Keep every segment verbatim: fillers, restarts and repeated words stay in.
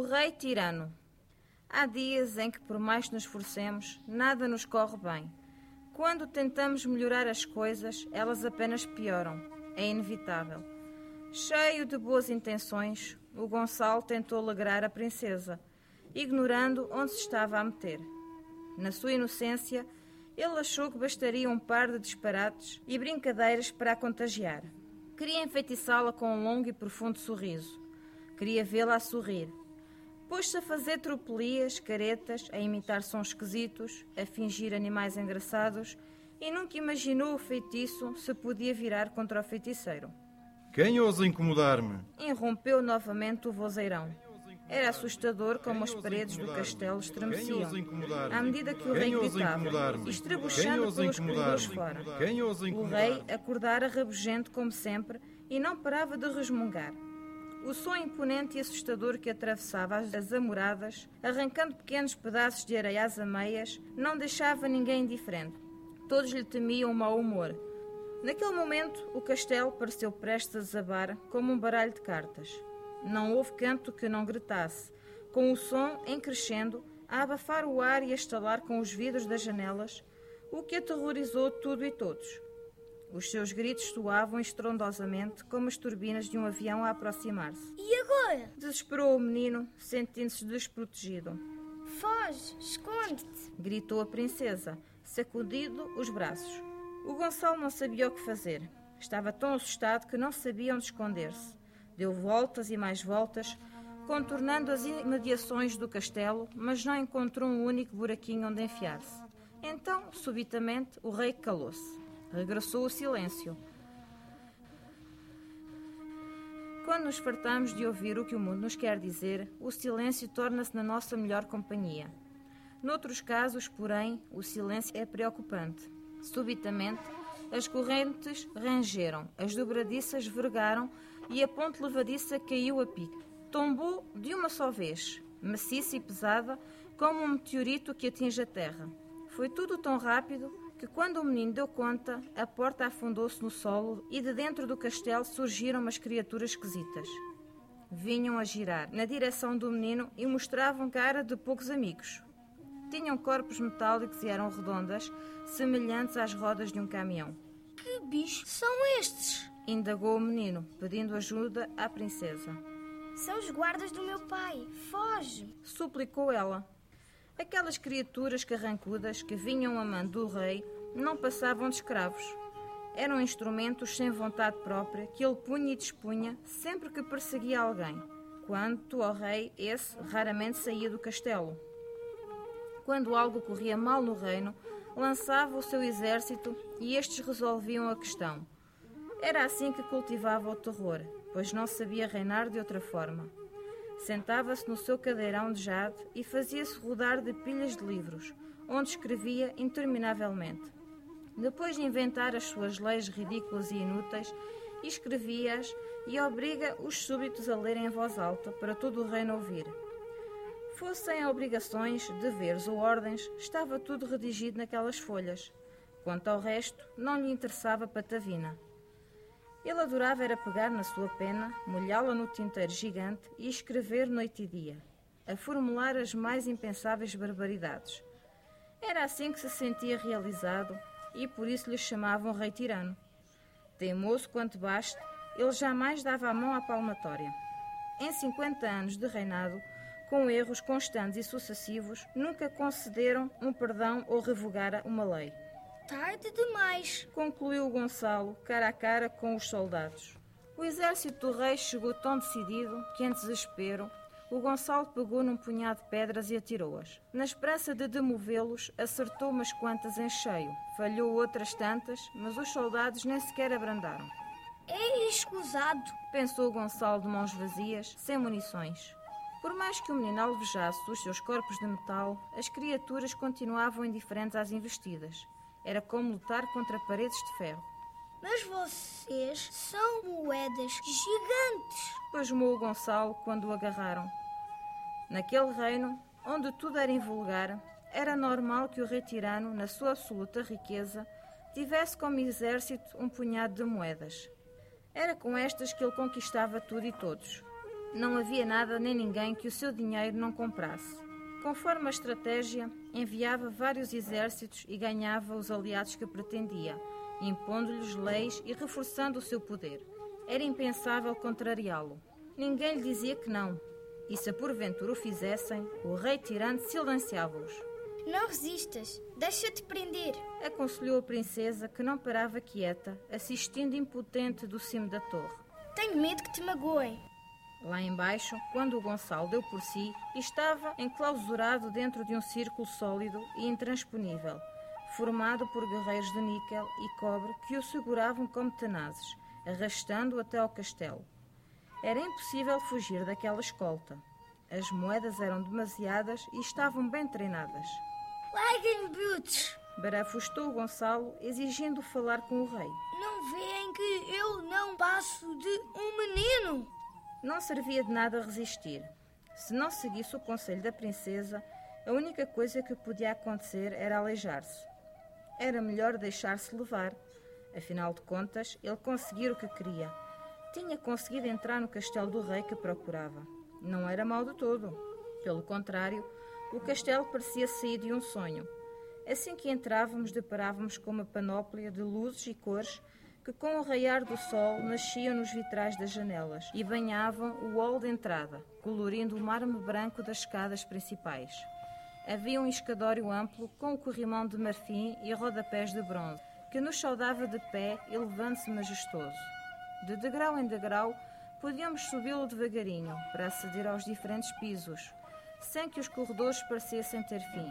rei tirano. Há dias em que, por mais que nos esforcemos, nada nos corre bem. Quando tentamos melhorar as coisas, elas apenas pioram. É inevitável. Cheio de boas intenções, o Gonçalo tentou alegrar a princesa, ignorando onde se estava a meter. Na sua inocência, ele achou que bastaria um par de disparates e brincadeiras para a contagiar. Queria enfeitiçá-la com um longo e profundo sorriso. Queria vê-la a sorrir. Pôs-se a fazer tropelias, caretas, a imitar sons esquisitos, a fingir animais engraçados e nunca imaginou o feitiço se podia virar contra o feiticeiro. Quem ousa incomodar-me? Irrompeu novamente o vozeirão. Era assustador como as paredes do castelo estremeciam, à medida que o rei gritava, estrebuchando pelos corredores fora. O rei acordara rabugento como sempre e não parava de resmungar. O som imponente e assustador que atravessava as amoradas, arrancando pequenos pedaços de areia às ameias, não deixava ninguém indiferente. Todos lhe temiam o mau humor. Naquele momento, o castelo pareceu prestes a desabar como um baralho de cartas. Não houve canto que não gritasse, com o som, em crescendo, a abafar o ar e a estalar com os vidros das janelas, o que aterrorizou tudo e todos. Os seus gritos soavam estrondosamente como as turbinas de um avião a aproximar-se. E agora? Desesperou o menino, sentindo-se desprotegido. Foge, esconde-te! Gritou a princesa, sacudindo os braços. O Gonçalo não sabia o que fazer. Estava tão assustado que não sabia onde esconder-se. Deu voltas e mais voltas, contornando as imediações do castelo, mas não encontrou um único buraquinho onde enfiar-se. Então, subitamente, o rei calou-se. Regressou o silêncio. Quando nos fartamos de ouvir o que o mundo nos quer dizer, o silêncio torna-se na nossa melhor companhia. Noutros casos, porém, o silêncio é preocupante. Subitamente, as correntes rangeram, as dobradiças vergaram e a ponte levadiça caiu a pique. Tombou de uma só vez, maciça e pesada, como um meteorito que atinge a terra. Foi tudo tão rápido que, quando o menino deu conta, a porta afundou-se no solo e de dentro do castelo surgiram umas criaturas esquisitas. Vinham a girar na direção do menino e mostravam cara de poucos amigos. Tinham corpos metálicos e eram redondas, semelhantes às rodas de um caminhão. Que bichos são estes? Indagou o menino, pedindo ajuda à princesa. São os guardas do meu pai. Foge! Suplicou ela. Aquelas criaturas carrancudas que vinham a mando do rei não passavam de escravos. Eram instrumentos sem vontade própria que ele punha e despunha sempre que perseguia alguém. Quanto ao rei, esse raramente saía do castelo. Quando algo corria mal no reino, lançava o seu exército e estes resolviam a questão. Era assim que cultivava o terror, pois não sabia reinar de outra forma. Sentava-se no seu cadeirão de jade e fazia-se rodar de pilhas de livros, onde escrevia interminavelmente. Depois de inventar as suas leis ridículas e inúteis, escrevia-as e obriga os súbitos a lerem em voz alta para todo o reino ouvir. Fossem obrigações, deveres ou ordens, estava tudo redigido naquelas folhas. Quanto ao resto, não lhe interessava patavina. Ele adorava era pegar na sua pena, molhá-la no tinteiro gigante e escrever noite e dia, a formular as mais impensáveis barbaridades. Era assim que se sentia realizado e por isso lhe chamavam Rei Tirano. Teimoso quanto baste, ele jamais dava a mão à palmatória. Em cinquenta anos de reinado, com erros constantes e sucessivos, nunca concederam um perdão ou revogara uma lei. Tarde demais, concluiu Gonçalo, cara a cara com os soldados. O exército do rei chegou tão decidido que, em desespero, o Gonçalo pegou num punhado de pedras e atirou-as. Na esperança de demovê-los, acertou umas quantas em cheio, falhou outras tantas, mas os soldados nem sequer abrandaram. É escusado, pensou Gonçalo de mãos vazias, sem munições. Por mais que o menino alvejasse os seus corpos de metal, as criaturas continuavam indiferentes às investidas. Era como lutar contra paredes de ferro. Mas vocês são moedas gigantes, pasmou o Gonçalo quando o agarraram. Naquele reino, onde tudo era invulgar, era normal que o rei tirano, na sua absoluta riqueza, tivesse como exército um punhado de moedas. Era com estas que ele conquistava tudo e todos. Não havia nada nem ninguém que o seu dinheiro não comprasse. Conforme a estratégia, enviava vários exércitos e ganhava os aliados que pretendia, impondo-lhes leis e reforçando o seu poder. Era impensável contrariá-lo. Ninguém lhe dizia que não. E se porventura o fizessem, o rei tirano silenciava-os. Não resistas, deixa-te prender. Aconselhou a princesa, que não parava quieta, assistindo impotente do cimo da torre. Tenho medo que te magoem. Lá embaixo, quando o Gonçalo deu por si, estava enclausurado dentro de um círculo sólido e intransponível, formado por guerreiros de níquel e cobre que o seguravam como tenazes, arrastando-o até ao castelo. Era impossível fugir daquela escolta. As moedas eram demasiadas e estavam bem treinadas. Larguem-me, brutos! Barafustou o Gonçalo, exigindo falar com o rei. Não veem que eu não passo de um menino? Não servia de nada resistir. Se não seguisse o conselho da princesa, a única coisa que podia acontecer era aleijar-se. Era melhor deixar-se levar. Afinal de contas, ele conseguira o que queria. Tinha conseguido entrar no castelo do rei que procurava. Não era mau de todo. Pelo contrário, o castelo parecia sair de um sonho. Assim que entrávamos, deparávamos com uma panóplia de luzes e cores que, com o raiar do sol, nasciam nos vitrais das janelas e banhavam o hall de entrada, colorindo o mármore branco das escadas principais. Havia um escadório amplo, com o corrimão de marfim e rodapés de bronze, que nos saudava de pé, elevando-se majestoso. De degrau em degrau, podíamos subi-lo devagarinho, para aceder aos diferentes pisos, sem que os corredores parecessem ter fim.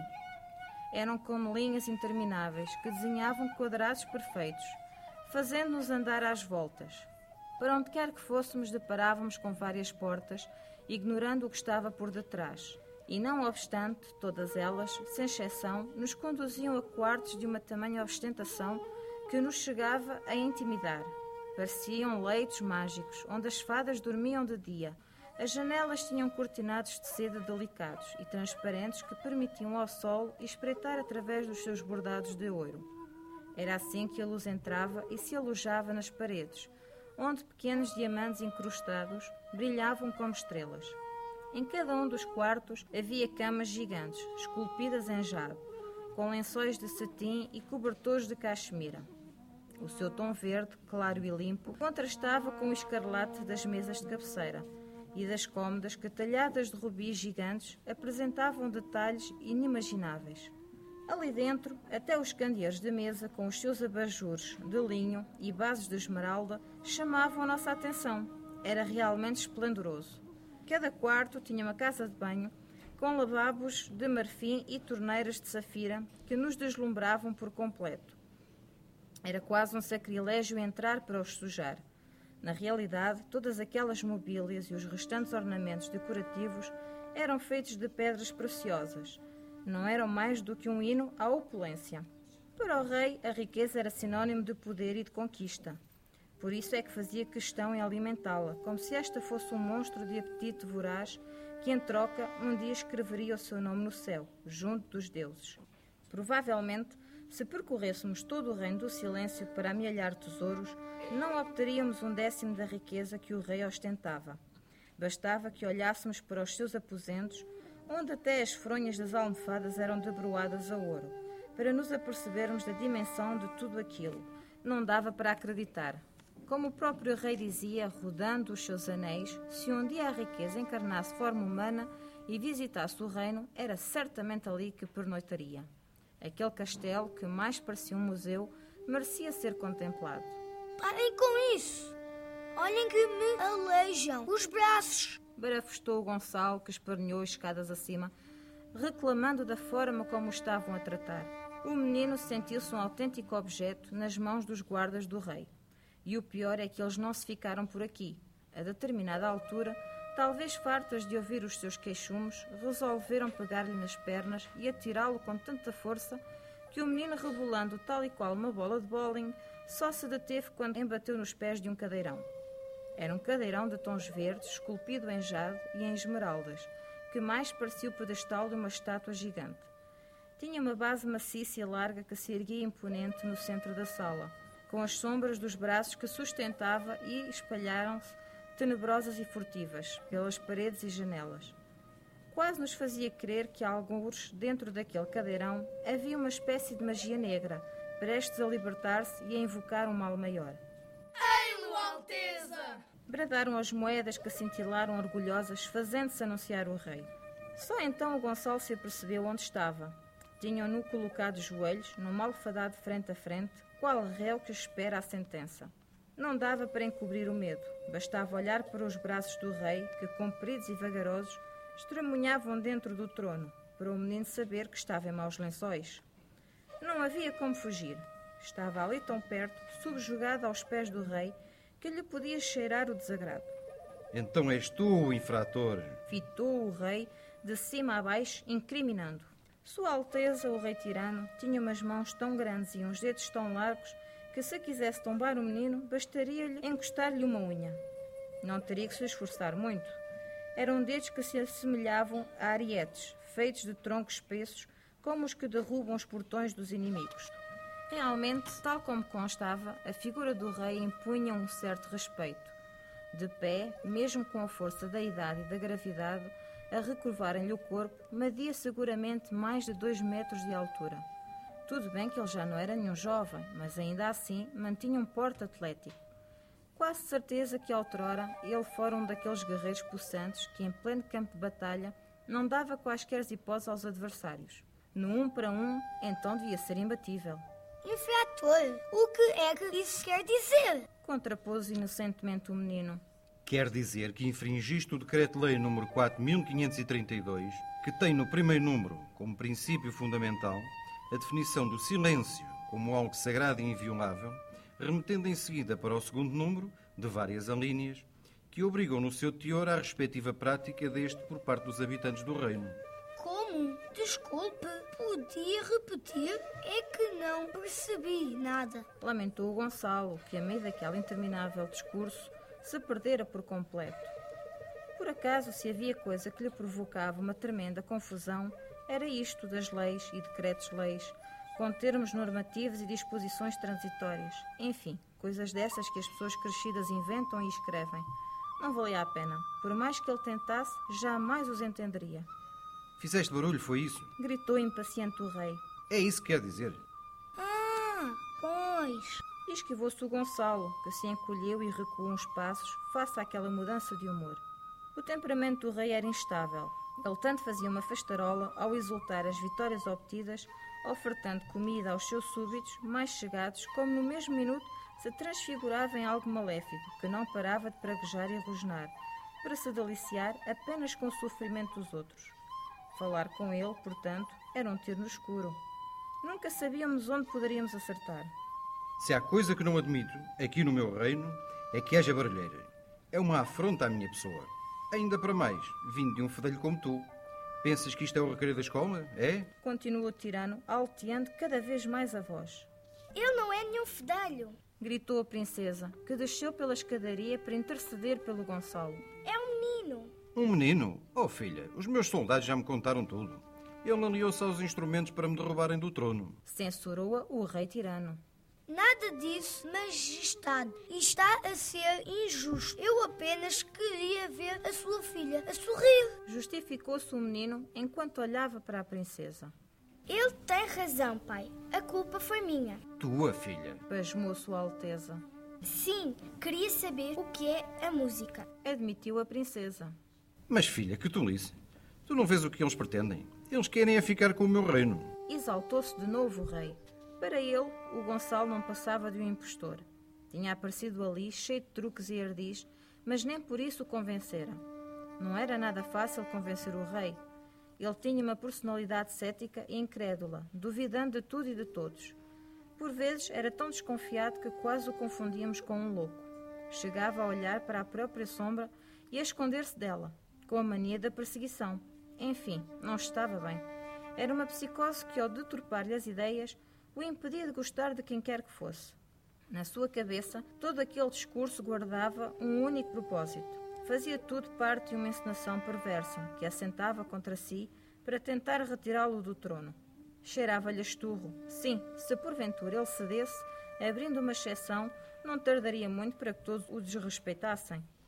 Eram como linhas intermináveis, que desenhavam quadrados perfeitos, fazendo-nos andar às voltas. Para onde quer que fôssemos, deparávamos com várias portas, ignorando o que estava por detrás. E, não obstante, todas elas, sem exceção, nos conduziam a quartos de uma tamanha ostentação que nos chegava a intimidar. Pareciam leitos mágicos, onde as fadas dormiam de dia. As janelas tinham cortinados de seda delicados e transparentes que permitiam ao sol espreitar através dos seus bordados de ouro. Era assim que a luz entrava e se alojava nas paredes, onde pequenos diamantes incrustados brilhavam como estrelas. Em cada um dos quartos havia camas gigantes, esculpidas em jade, com lençóis de cetim e cobertores de caxemira. O seu tom verde, claro e limpo, contrastava com o escarlate das mesas de cabeceira e das cômodas que, talhadas de rubis gigantes, apresentavam detalhes inimagináveis. Ali dentro, até os candeeiros de mesa, com os seus abajures de linho e bases de esmeralda, chamavam a nossa atenção. Era realmente esplendoroso. Cada quarto tinha uma casa de banho, com lavabos de marfim e torneiras de safira que nos deslumbravam por completo. Era quase um sacrilégio entrar para os sujar. Na realidade, todas aquelas mobílias e os restantes ornamentos decorativos eram feitos de pedras preciosas. Não eram mais do que um hino à opulência. Para o rei, a riqueza era sinónimo de poder e de conquista. Por isso é que fazia questão em alimentá-la, como se esta fosse um monstro de apetite voraz que, em troca, um dia escreveria o seu nome no céu, junto dos deuses. Provavelmente, se percorrêssemos todo o reino do silêncio para amealhar tesouros, não obteríamos um décimo da riqueza que o rei ostentava. Bastava que olhássemos para os seus aposentos, onde até as fronhas das almofadas eram debruadas a ouro, para nos apercebermos da dimensão de tudo aquilo. Não dava para acreditar. Como o próprio rei dizia, rodando os seus anéis, se um dia a riqueza encarnasse forma humana e visitasse o reino, era certamente ali que pernoitaria. Aquele castelo, que mais parecia um museu, merecia ser contemplado. Parem com isso! Olhem que me aleijam os braços! Barafustou o Gonçalo, que esperneou as escadas acima, reclamando da forma como o estavam a tratar. O menino sentiu-se um autêntico objeto nas mãos dos guardas do rei. E o pior é que eles não se ficaram por aqui. A determinada altura, talvez fartas de ouvir os seus queixumes, resolveram pegar-lhe nas pernas e atirá-lo com tanta força que o menino, rebolando tal e qual uma bola de bowling, só se deteve quando embateu nos pés de um cadeirão. Era um cadeirão de tons verdes, esculpido em jade e em esmeraldas, que mais parecia o pedestal de uma estátua gigante. Tinha uma base maciça e larga que se erguia imponente no centro da sala, com as sombras dos braços que sustentava e espalharam-se tenebrosas e furtivas, pelas paredes e janelas. Quase nos fazia crer que, algures, dentro daquele cadeirão, havia uma espécie de magia negra, prestes a libertar-se e a invocar um mal maior. Ei-lo, Alteza! Bradaram as moedas que cintilaram orgulhosas, fazendo-se anunciar o rei. Só então o Gonçalo se apercebeu onde estava. Tinham-no colocado os joelhos, num malfadado frente a frente, qual réu que espera a sentença. Não dava para encobrir o medo, bastava olhar para os braços do rei, que, compridos e vagarosos, estremunhavam dentro do trono, para o menino saber que estava em maus lençóis. Não havia como fugir. Estava ali tão perto, subjugado aos pés do rei, que lhe podia cheirar o desagrado. Então és tu o infrator. Fitou o rei, de cima a baixo, incriminando. Sua Alteza, o rei tirano, tinha umas mãos tão grandes e uns dedos tão largos que, se quisesse tombar o menino, bastaria-lhe encostar-lhe uma unha. Não teria que se esforçar muito. Eram dedos que se assemelhavam a arietes, feitos de troncos espessos, como os que derrubam os portões dos inimigos. Realmente, tal como constava, a figura do rei impunha um certo respeito. De pé, mesmo com a força da idade e da gravidade, a recurvarem-lhe o corpo, media seguramente mais de dois metros de altura. Tudo bem que ele já não era nenhum jovem, mas ainda assim mantinha um porte atlético. Quase certeza que, outrora, ele fora um daqueles guerreiros possantes que, em pleno campo de batalha, não dava quaisquer hipóteses aos adversários. No um para um, então devia ser imbatível. Infrator, o que é que isso quer dizer? Contrapôs inocentemente o menino. Quer dizer que infringiste o Decreto-Lei número quatro mil quinhentos e trinta e dois, que tem no primeiro número, como princípio fundamental, a definição do silêncio como algo sagrado e inviolável, remetendo em seguida para o segundo número, de várias alíneas, que obrigam no seu teor à respectiva prática deste por parte dos habitantes do reino. Como? Desculpe, podia repetir? É que não percebi nada. Lamentou o Gonçalo, que, a meio daquele interminável discurso, se perdera por completo. Por acaso, se havia coisa que lhe provocava uma tremenda confusão, era isto das leis e decretos-leis, com termos normativos e disposições transitórias. Enfim, coisas dessas que as pessoas crescidas inventam e escrevem. Não valia a pena. Por mais que ele tentasse, jamais os entenderia. Fizeste barulho, foi isso? Gritou impaciente o rei. É isso que quer dizer? Ah, pois. E esquivou-se o Gonçalo, que se encolheu e recuou uns passos face àquela mudança de humor. O temperamento do rei era instável. Ele tanto fazia uma festarola ao exultar as vitórias obtidas, ofertando comida aos seus súbitos mais chegados, como no mesmo minuto se transfigurava em algo maléfico, que não parava de praguejar e rosnar, para se deliciar apenas com o sofrimento dos outros. Falar com ele, portanto, era um tiro no escuro. Nunca sabíamos onde poderíamos acertar. Se há coisa que não admito, aqui no meu reino, é que haja barulheira. É uma afronta à minha pessoa. Ainda para mais, vindo de um fedelho como tu. Pensas que isto é o recreio da escola, é? Continuou o tirano, alteando cada vez mais a voz. Ele não é nenhum fedelho. Gritou a princesa, que desceu pela escadaria para interceder pelo Gonçalo. É um menino. Um menino? Oh, filha, os meus soldados já me contaram tudo. Ele aliou-se aos instrumentos para me derrubarem do trono. Censurou-a o rei tirano. Nada disso, majestade. Está a ser injusto. Eu apenas queria ver a sua filha a sorrir. Justificou-se o menino enquanto olhava para a princesa. Ele tem razão, pai. A culpa foi minha. Tua, filha? Pasmou Sua Alteza. Sim, queria saber o que é a música. Admitiu a princesa. Mas, filha, que tolice. Tu não vês o que eles pretendem? Eles querem é ficar com o meu reino. Exaltou-se de novo o rei. Para ele, o Gonçalo não passava de um impostor. Tinha aparecido ali, cheio de truques e ardis, mas nem por isso o convencera. Não era nada fácil convencer o rei. Ele tinha uma personalidade cética e incrédula, duvidando de tudo e de todos. Por vezes era tão desconfiado que quase o confundíamos com um louco. Chegava a olhar para a própria sombra e a esconder-se dela, com a mania da perseguição. Enfim, não estava bem. Era uma psicose que, ao deturpar-lhe as ideias, o impedia de gostar de quem quer que fosse. Na sua cabeça, todo aquele discurso guardava um único propósito. Fazia tudo parte de uma encenação perversa, que assentava contra si para tentar retirá-lo do trono. Cheirava-lhe a esturro. Sim, se porventura ele cedesse, abrindo uma exceção, não tardaria muito para que todos o desrespeitassem.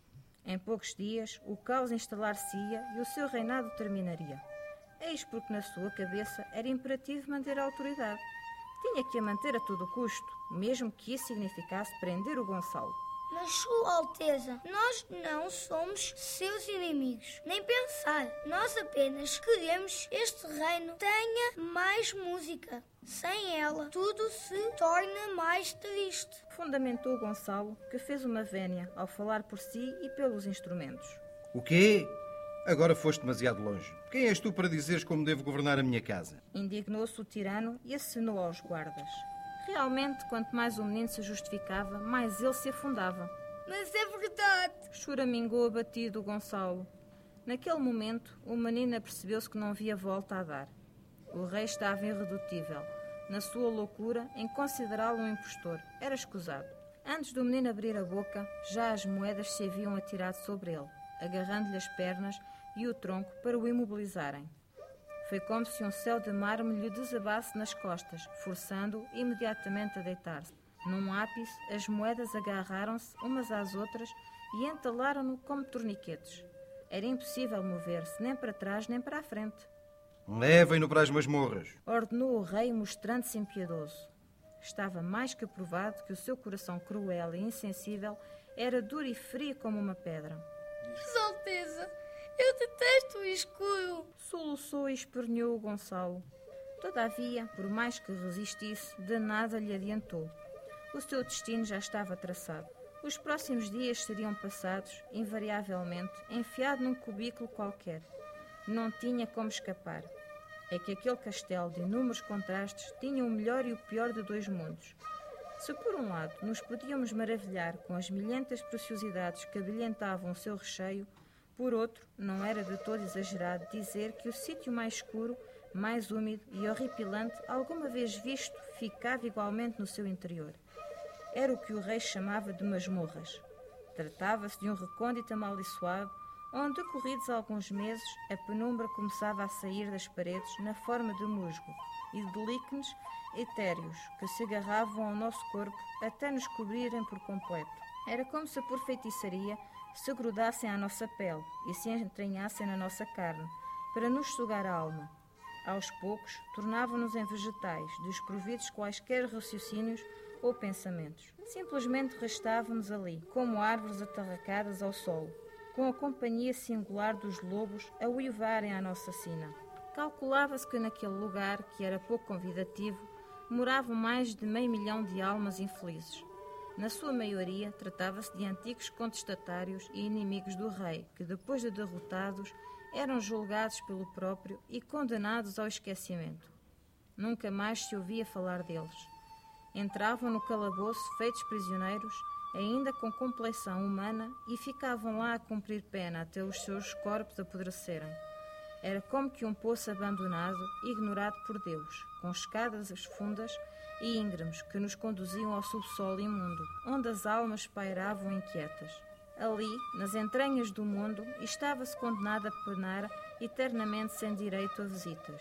Em poucos dias, o caos instalar-se-ia e o seu reinado terminaria. Eis porque na sua cabeça era imperativo manter a autoridade. Tinha que a manter a todo custo, mesmo que isso significasse prender o Gonçalo. Mas, Sua Alteza, nós não somos seus inimigos. Nem pensar. Nós apenas queremos este reino tenha mais música. Sem ela, tudo se torna mais triste. Fundamentou Gonçalo, que fez uma vénia ao falar por si e pelos instrumentos. O quê? Agora foste demasiado longe. Quem és tu para dizeres como devo governar a minha casa? Indignou-se o tirano e acenou aos guardas. Realmente, quanto mais o menino se justificava, mais ele se afundava. Mas é verdade. Choramingou abatido o Gonçalo. Naquele momento, o menino apercebeu-se que não havia volta a dar. O rei estava irredutível. Na sua loucura, em considerá-lo um impostor, era escusado. Antes do menino abrir a boca, já as moedas se haviam atirado sobre ele, agarrando-lhe as pernas e o tronco para o imobilizarem. Foi como se um céu de mármore lhe desabasse nas costas, forçando-o imediatamente a deitar-se. Num ápice, as moedas agarraram-se umas às outras e entalaram-no como torniquetes. Era impossível mover-se, nem para trás nem para a frente. Levem-no para as masmorras, Ordenou o rei, mostrando-se impiedoso. Estava mais que provado que o seu coração cruel e insensível era duro e frio como uma pedra. Sua Alteza, eu detesto o escuro. Soluçou e esperneou o Gonçalo. Todavia, por mais que resistisse, de nada lhe adiantou. O seu destino já estava traçado. Os próximos dias seriam passados, invariavelmente, enfiado num cubículo qualquer. Não tinha como escapar. É que aquele castelo de inúmeros contrastes tinha o melhor e o pior de dois mundos. Se por um lado nos podíamos maravilhar com as milhentas preciosidades que abrilhantavam o seu recheio, por outro, não era de todo exagerado dizer que o sítio mais escuro, mais úmido e horripilante alguma vez visto ficava igualmente no seu interior. Era o que o rei chamava de masmorras. Tratava-se de um recôndito amaldiçoado, onde, decorridos alguns meses, a penumbra começava a sair das paredes na forma de musgo e de líquenes etéreos que se agarravam ao nosso corpo até nos cobrirem por completo. Era como se por feitiçaria se grudassem à nossa pele e se entranhassem na nossa carne, para nos sugar a alma. Aos poucos, tornavam-nos em vegetais, desprovidos quaisquer raciocínios ou pensamentos. Simplesmente restávamos ali, como árvores atarracadas ao solo, com a companhia singular dos lobos a uivarem à nossa sina. Calculava-se que naquele lugar, que era pouco convidativo, moravam mais de meio milhão de almas infelizes. Na sua maioria, tratava-se de antigos contestatários e inimigos do rei, que, depois de derrotados, eram julgados pelo próprio e condenados ao esquecimento. Nunca mais se ouvia falar deles. Entravam no calabouço feitos prisioneiros, ainda com compleição humana, e ficavam lá a cumprir pena até os seus corpos apodrecerem. Era como que um poço abandonado, ignorado por Deus, com escadas fundas e íngremes que nos conduziam ao subsolo imundo, onde as almas pairavam inquietas. Ali, nas entranhas do mundo, estava-se condenado a penar eternamente sem direito a visitas.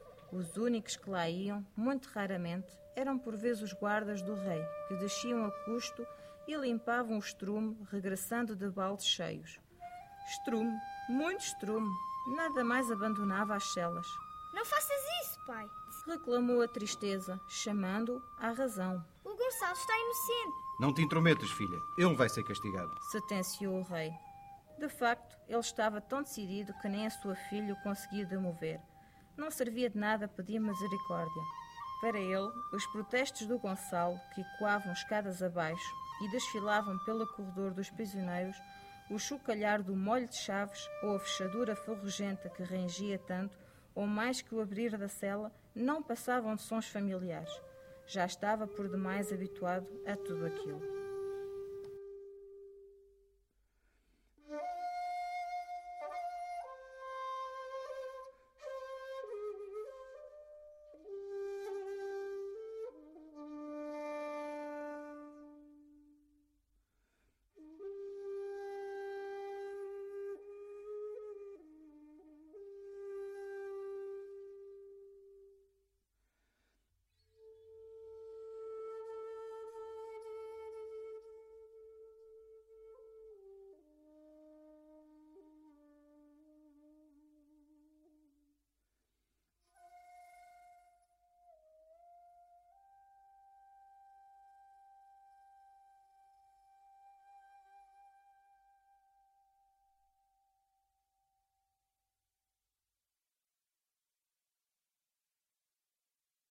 Os únicos que lá iam, muito raramente, eram por vezes os guardas do rei, que desciam a custo e limpavam o estrume, regressando de baldes cheios. Estrume, muito estrume, nada mais abandonava as celas. Não faças isso, pai. Reclamou a tristeza, chamando-o à razão. O Gonçalo está inocente. Não te intrometas, filha. Ele vai ser castigado. Sentenciou o rei. De facto, ele estava tão decidido que nem a sua filha o conseguia demover. Não servia de nada pedir misericórdia. Para ele, os protestos do Gonçalo, que ecoavam escadas abaixo e desfilavam pelo corredor dos prisioneiros, o chocalhar do molho de chaves ou a fechadura ferrugenta que rangia tanto, ou mais que o abrir da cela, não passavam de sons familiares. Já estava por demais habituado a tudo aquilo.